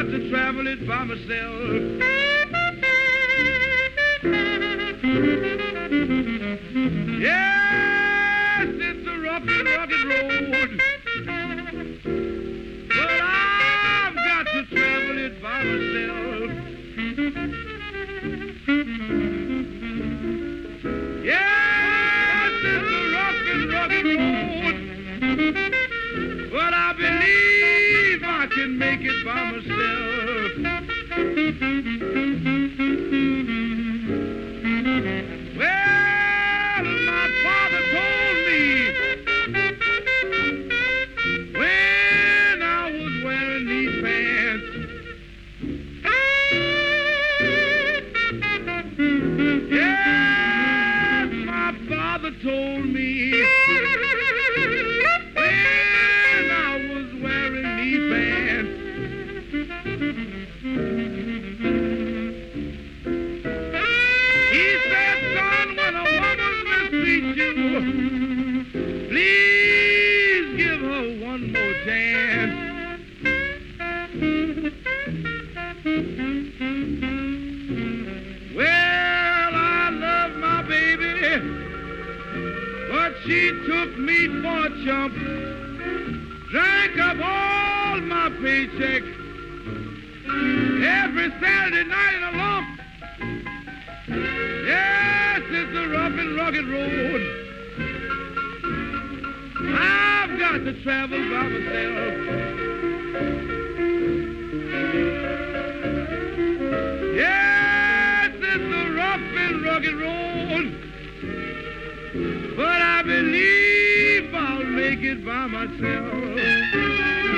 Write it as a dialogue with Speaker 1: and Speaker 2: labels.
Speaker 1: to travel it by myself. Yes, it's a rough and rugged road, but I've got to travel it by myself. Yes, it's a rough and rugged road, but I believe I can make it by myself. Well, my father told me when I was wearing these pants, yes, my father told me when I was wearing these pants. He said, son, when a woman mistreats you, please give her one more chance. Well, I love my baby, but she took me for a chump, drank up all my paycheck every Saturday night in a lump. Yes, it's a rough and rugged road. I've got to travel by myself. Yes, it's a rough and rugged road, but I believe I'll make it by myself.